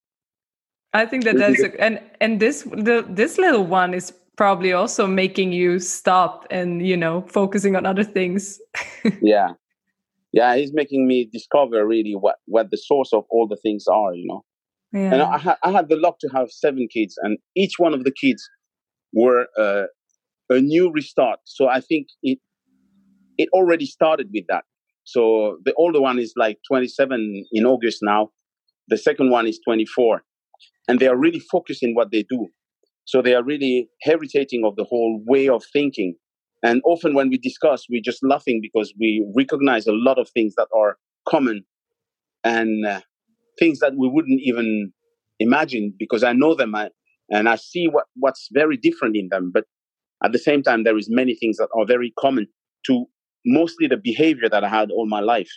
[SPEAKER 2] I think that that's a, and and this the this little one is probably also making you stop and, you know, focusing on other things.
[SPEAKER 3] yeah, yeah, he's making me discover really what what the source of all the things are, you know.
[SPEAKER 2] Yeah.
[SPEAKER 3] And I, ha- I had the luck to have seven kids, and each one of the kids were uh, a new restart. So I think it it already started with that. So the older one is like twenty-seven in August now. The second one is twenty-four. And they are really focused in what they do. So they are really heritating of the whole way of thinking. And often when we discuss, we're just laughing because we recognize a lot of things that are common and uh, things that we wouldn't even imagine, because I know them I, and I see what, what's very different in them. But at the same time, there is many things that are very common to mostly the behavior that I had all my life.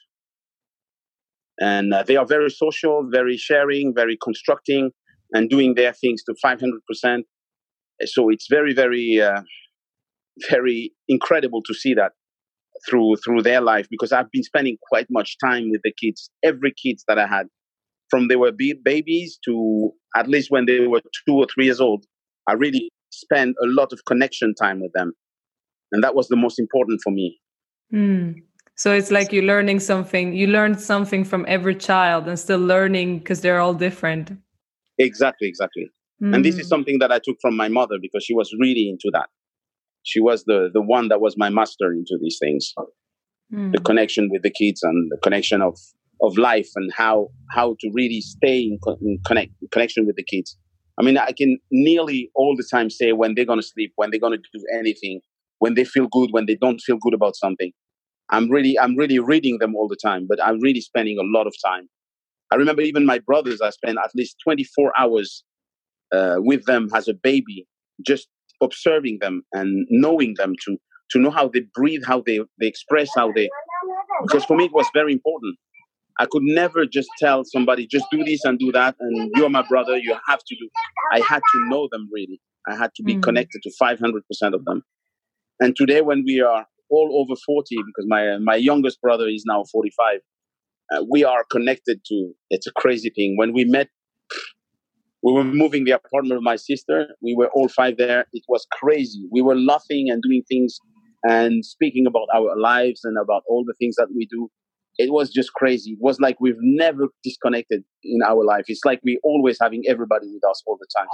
[SPEAKER 3] And uh, they are very social, very sharing, very constructing, and doing their things to five hundred percent. So it's very, very, uh, very incredible to see that through through their life, because I've been spending quite much time with the kids, every kids that I had, from they were b- babies to at least when they were two or three years old. I really spent a lot of connection time with them. And that was the most important for me.
[SPEAKER 2] Mm. So it's like you're learning something, you learned something from every child and still learning because they're all different.
[SPEAKER 3] Exactly, exactly. Mm. And this is something that I took from my mother, because she was really into that. She was the, the one that was my master into these things. Mm. The connection with the kids and the connection of, of life, and how, how to really stay in, co- in connect, connection with the kids. I mean, I can nearly all the time say when they're going to sleep, when they're going to do anything, when they feel good, when they don't feel good about something. I'm really, I'm really reading them all the time, but I'm really spending a lot of time. I remember even my brothers, I spent at least twenty-four hours uh, with them as a baby, just observing them and knowing them, to, to know how they breathe, how they, they express, how they, because for me, it was very important. I could never just tell somebody, just do this and do that, and you're my brother, you have to do. I had to know them really. I had to be mm. connected to five hundred percent of them. And today, when we are all over forty, because my my youngest brother is now forty-five, uh, we are connected to, it's a crazy thing. When we met, we were moving the apartment of my sister. We were all five there. It was crazy. We were laughing and doing things and speaking about our lives and about all the things that we do. it was just crazy. It was like we've never disconnected in our life. It's like we always having everybody with us all the time.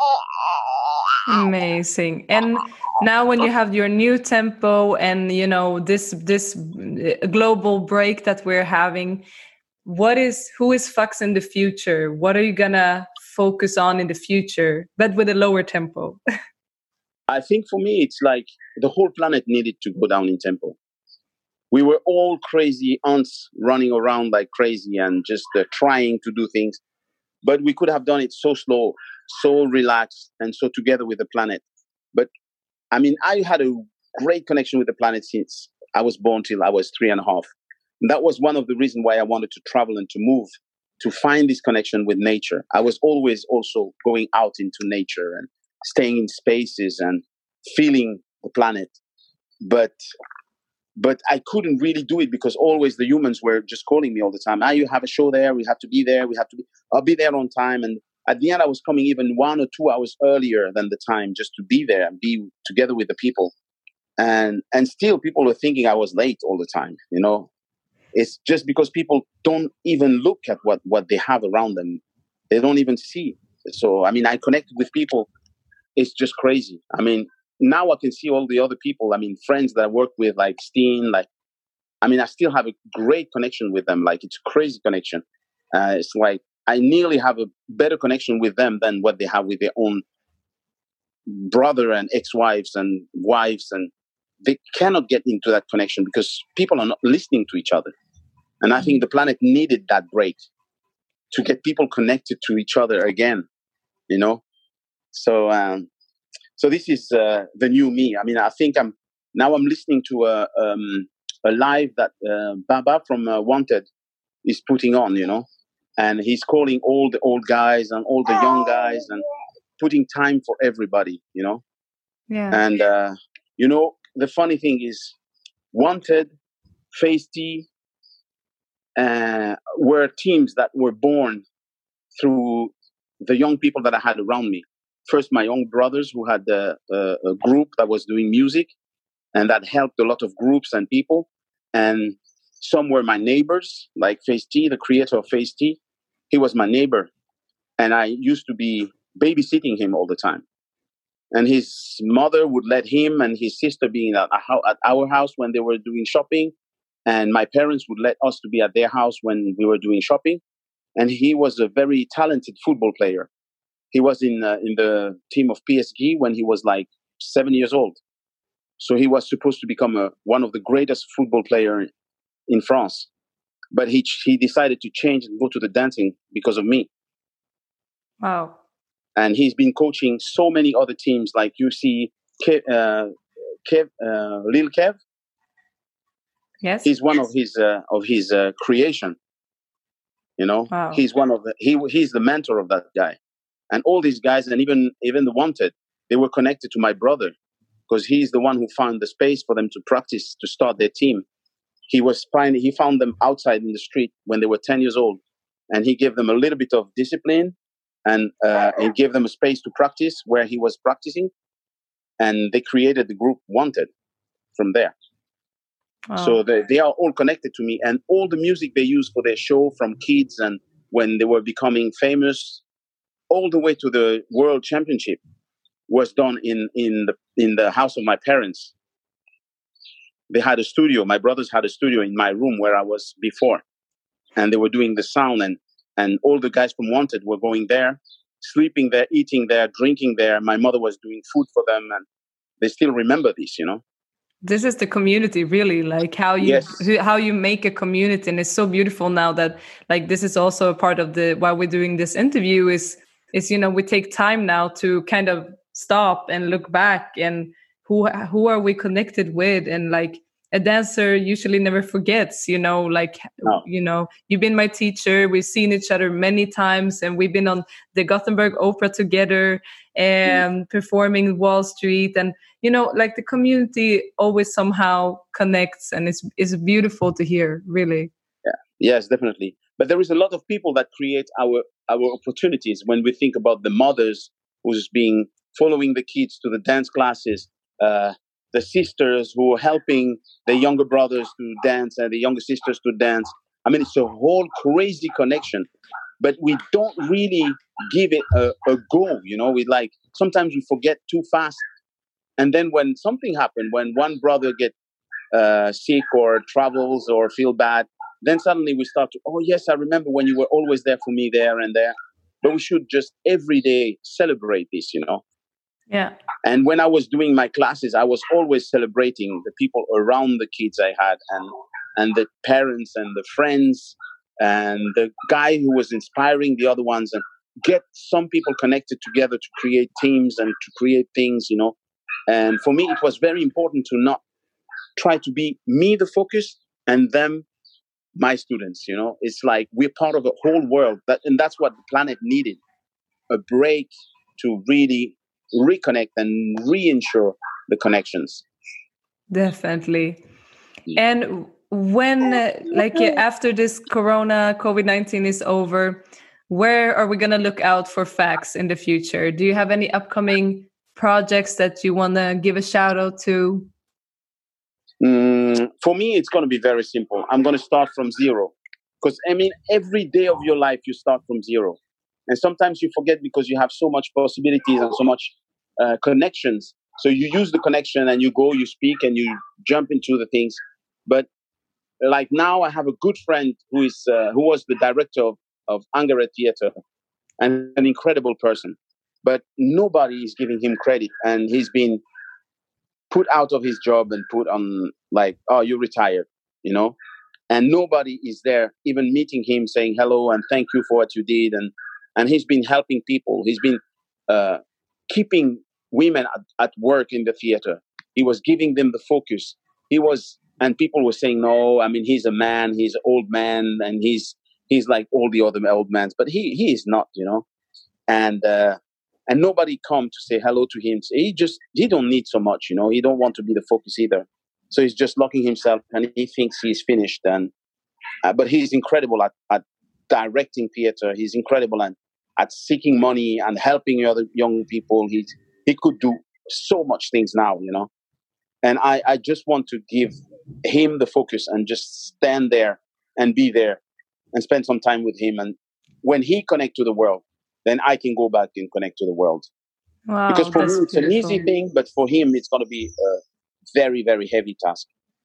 [SPEAKER 2] Amazing. And now when you have your new tempo and, you know, this this global break that we're having, what is who is Fox in the future? What are you gonna focus on in the future, but with a lower tempo?
[SPEAKER 3] I think for me, it's like the whole planet needed to go down in tempo. We were all crazy ants running around like crazy and just uh, trying to do things. But we could have done it so slow, so relaxed, and so together with the planet. But I mean, I had a great connection with the planet since I was born till I was three and a half. And that was one of the reasons why I wanted to travel and to move, to find this connection with nature. I was always also going out into nature and staying in spaces and feeling the planet. But But I couldn't really do it because always the humans were just calling me all the time. Ah, you have a show there. We have to be there. We have to be, I'll be there on time. And at the end, I was coming even one or two hours earlier than the time just to be there and be together with the people. And, and still people were thinking I was late all the time. You know, it's just because people don't even look at what, what they have around them. They don't even see. So, I mean, I connected with people. It's just crazy. I mean, now I can see all the other people, I mean, friends that I work with, like Steen, like, I mean, I still have a great connection with them. Like, it's a crazy connection. Uh, it's like, I nearly have a better connection with them than what they have with their own brother and ex-wives and wives. And they cannot get into that connection because people are not listening to each other. And I think the planet needed that break to get people connected to each other again, you know? So, um, So this is uh, the new me. I mean, I think I'm now I'm listening to a um, a live that uh, Baba from uh, Wanted is putting on, you know, and he's calling all the old guys and all the young guys and putting time for everybody, you know.
[SPEAKER 2] Yeah.
[SPEAKER 3] And uh, you know, the funny thing is, Wanted, Feisty, uh, were teams that were born through the young people that I had around me. First, my young brothers who had a, a, a group that was doing music, and that helped a lot of groups and people. And some were my neighbors, like Feisty, the creator of Feisty. He was my neighbor, and I used to be babysitting him all the time. And his mother would let him and his sister be at, at our house when they were doing shopping, and my parents would let us to be at their house when we were doing shopping. And he was a very talented football player. He was in uh, in the team of P S G when he was like seven years old. So he was supposed to become a, one of the greatest football players in France. But he he decided to change and go to the dancing because of me.
[SPEAKER 2] Wow.
[SPEAKER 3] And he's been coaching so many other teams, like you see Kev, uh, Kev uh, Lil Kev.
[SPEAKER 2] Yes.
[SPEAKER 3] He's one of his uh, of his uh, creation. You know,
[SPEAKER 2] Wow.
[SPEAKER 3] he's one of the, he he's the mentor of that guy. And all these guys, and even even the Wanted, they were connected to my brother because he's the one who found the space for them to practice to start their team. He was finding, he found them outside in the street when they were ten years old, and he gave them a little bit of discipline and uh, and gave them a space to practice where he was practicing, and they created the group Wanted from there.
[SPEAKER 2] Wow.
[SPEAKER 3] So they, they are all connected to me, and all the music they use for their show, from kids and when they were becoming famous, all the way to the World Championship, was done in in the in the house of my parents. They had a studio. My brothers had a studio in my room where I was before, and they were doing the sound, and and all the guys from Wanted were going there, sleeping there, eating there, drinking there. My mother was doing food for them, and they still remember this, you know.
[SPEAKER 2] This is the community, really, like how you
[SPEAKER 3] Yes.
[SPEAKER 2] how you make a community. And it's so beautiful now that, like, this is also a part of the why we're doing this interview is is you know, we take time now to kind of stop and look back, and who who are we connected with. And like, a dancer usually never forgets, you know, like,
[SPEAKER 3] No.
[SPEAKER 2] you know, you've been my teacher, we've seen each other many times, and we've been on the Gothenburg Opera together and mm. performing Wall Street. And, you know, like, the community always somehow connects, and it's, it's beautiful to hear, really.
[SPEAKER 3] Yeah. Yes, definitely. But there is a lot of people that create our, our opportunities when we think about the mothers who's being following the kids to the dance classes, uh, the sisters who are helping the younger brothers to dance and the younger sisters to dance. I mean, it's a whole crazy connection, but we don't really give it a, a go. You know, we like sometimes we forget too fast, and then when something happens, when one brother get uh, sick or travels or feel bad, then suddenly we start to, oh yes, I remember when you were always there for me there and there. But we should just every day celebrate this, you know.
[SPEAKER 2] Yeah.
[SPEAKER 3] And when I was doing my classes, I was always celebrating the people around the kids I had, and and the parents and the friends and the guy who was inspiring the other ones, and get some people connected together to create teams and to create things, you know. And for me, it was very important to not try to be me the focus and them my students, you know. It's like we're part of a whole world, that, and that's what the planet needed, a break to really reconnect and reinsure the connections.
[SPEAKER 2] Definitely. And when, uh, like, uh, after this Corona, COVID nineteen is over, where are we going to look out for Fax in the future? Do you have any upcoming projects that you want to give a shout out to?
[SPEAKER 3] Mm, for me, it's going to be very simple. I'm going to start from zero. Because, I mean, every day of your life, you start from zero. And sometimes you forget because you have so much possibilities and so much uh, connections. So you use the connection and you go, you speak, and you jump into the things. But like now, I have a good friend who is uh, who was the director of, of Angeret Theater, and an incredible person. But nobody is giving him credit. And he's been put out of his job and put on like, oh, you're retired, you know? And nobody is there even meeting him, saying hello and thank you for what you did. And, and he's been helping people. He's been uh, keeping women at, at work in the theater. He was giving them the focus. He was, and people were saying, no, I mean, he's a man, he's an old man, and he's, he's like all the other old men, but he, he is not, you know? And, uh, and nobody come to say hello to him. He just, he don't need so much, you know, he don't want to be the focus either. So he's just locking himself and he thinks he's finished. And, uh, but he's incredible at, at directing theater. He's incredible at, at seeking money and helping other young people. He, he could do so much things now, you know. And I, I just want to give him the focus and just stand there and be there and spend some time with him. And when he connect to the world, then I can go back and connect to the world.
[SPEAKER 2] Wow,
[SPEAKER 3] because for me, it's
[SPEAKER 2] beautiful.
[SPEAKER 3] an easy thing, but for him, it's going to be a very, very heavy task.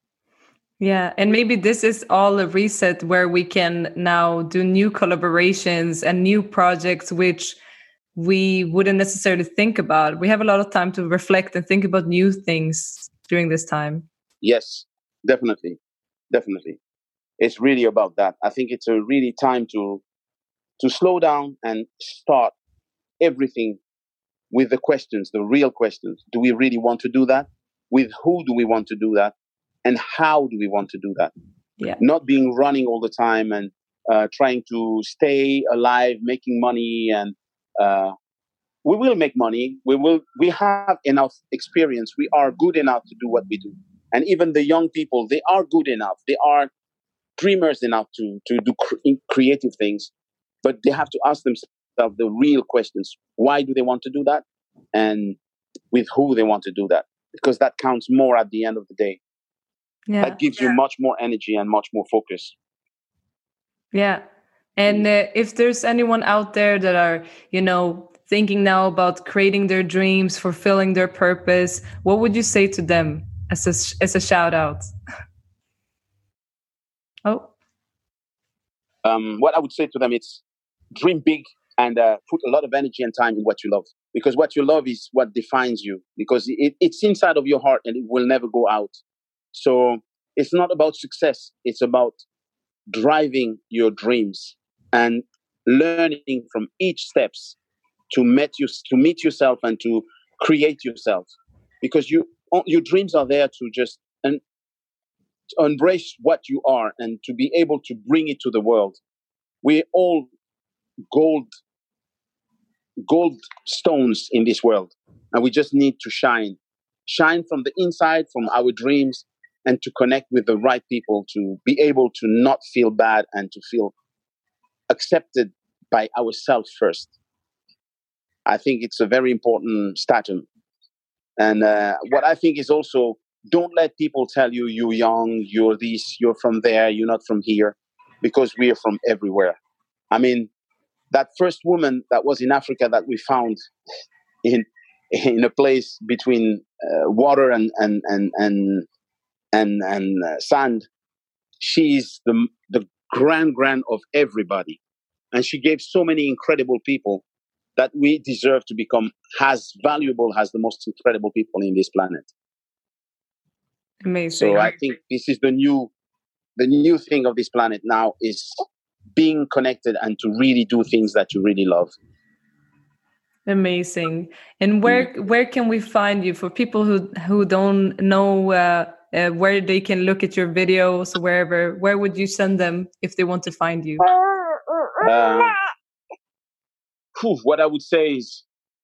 [SPEAKER 2] Yeah, and maybe this is all a reset where we can now do new collaborations and new projects, which we wouldn't necessarily think about. We have a lot of time to reflect and think about new things during this time.
[SPEAKER 3] Yes, definitely. Definitely. It's really about that. I think it's a really time to to slow down and start everything with the questions, the real questions. Do we really want to do that? With who do we want to do that? And how do we want to do that?
[SPEAKER 2] Yeah.
[SPEAKER 3] Not being running all the time and uh, trying to stay alive, making money. And uh, we will make money. We will. We have enough experience. We are good enough to do what we do. And even the young people, they are good enough. They are dreamers enough to, to do cre- creative things. But they have to ask themselves the real questions. Why do they want to do that? And with who they want to do that? Because that counts more at the end of the day.
[SPEAKER 2] Yeah.
[SPEAKER 3] That gives you much more energy and much more focus.
[SPEAKER 2] Yeah. And uh, if there's anyone out there that are, you know, thinking now about creating their dreams, fulfilling their purpose, what would you say to them as a, as a shout out? Oh.
[SPEAKER 3] Um, what I would say to them is dream big and uh, put a lot of energy and time in what you love. Because what you love is what defines you. Because it, it's inside of your heart and it will never go out. So it's not about success. It's about driving your dreams and learning from each steps to meet you to meet yourself and to create yourself. Because you your dreams are there to just and to embrace what you are and to be able to bring it to the world. We're all gold gold stones in this world, and we just need to shine shine from the inside, from our dreams, and to connect with the right people, to be able to not feel bad and to feel accepted by ourselves first. I think it's a very important statum. And uh, what I think is also, don't let people tell you you're young, you're this, you're from there, you're not from here. because we are from everywhere. I mean, that first woman that was in Africa that we found in in a place between uh, water and and and and and, and uh, sand, she's the the grand grand of everybody, and she gave so many incredible people that we deserve to become as valuable as the most incredible people in this planet.
[SPEAKER 2] Amazing.
[SPEAKER 3] So I think this is the new the new thing of this planet now, is being connected and to really do things that you really love.
[SPEAKER 2] Amazing. And where mm. where can we find you for people who who don't know uh, uh, where they can look at your videos, wherever? Where would you send them if they want to find you?
[SPEAKER 3] Uh, whew, what I would say is,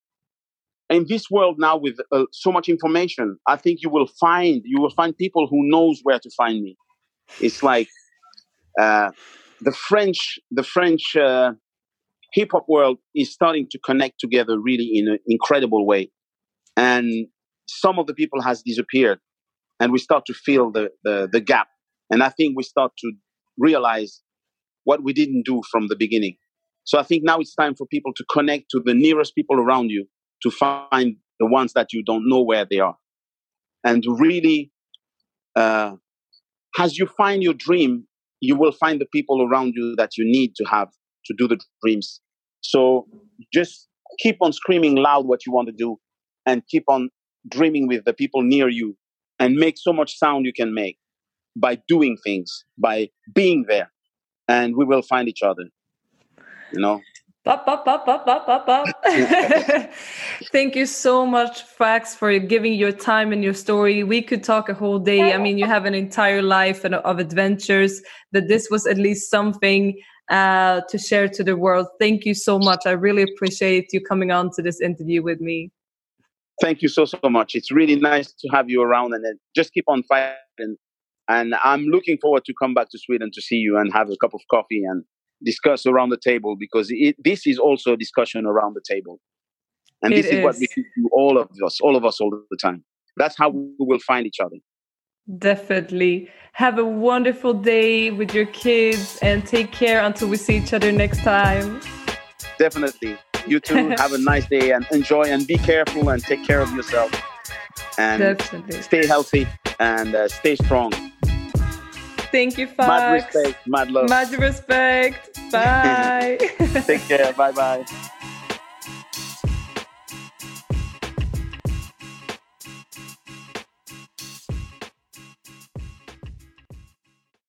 [SPEAKER 3] in this world now with uh, so much information, I think you will find you will find people who knows where to find me. It's like uh, the French the French uh, hip hop world is starting to connect together really in an incredible way, and some of the people has disappeared, and we start to feel the, the the gap. And I think we start to realize what we didn't do from the beginning. So I think now it's time for people to connect to the nearest people around you, to find the ones that you don't know where they are, and to really, uh, as you find your dream, you will find the people around you that you need to have to do the dreams. So just keep on screaming loud what you want to do, and keep on dreaming with the people near you, and make so much sound you can make by doing things, by being there, and we will find each other, you know.
[SPEAKER 2] Bop, bop, bop, bop, bop, bop, bop. Thank you so much, Fax, for giving your time and your story. We could talk a whole day. I mean, you have an entire life of adventures, but this was at least something uh, to share to the world. Thank you so much. I really appreciate you coming on to this interview with me.
[SPEAKER 3] Thank you so, so much. It's really nice to have you around, and just keep on fighting. And I'm looking forward to come back to Sweden to see you and have a cup of coffee and discuss around the table, because it, this is also a discussion around the table. And
[SPEAKER 2] it
[SPEAKER 3] this is, is what we do, all of us, all of us all the time. That's how we will find each other.
[SPEAKER 2] Definitely. Have a wonderful day with your kids, and take care until we see each other next time.
[SPEAKER 3] Definitely. You too. Have a nice day, and enjoy, and be careful, and take care of yourself. And Definitely. Stay healthy, and uh, stay strong.
[SPEAKER 2] Thank you, Fax.
[SPEAKER 3] Mad respect, mad love.
[SPEAKER 2] Mad respect. Bye.
[SPEAKER 3] Take care. Bye-bye.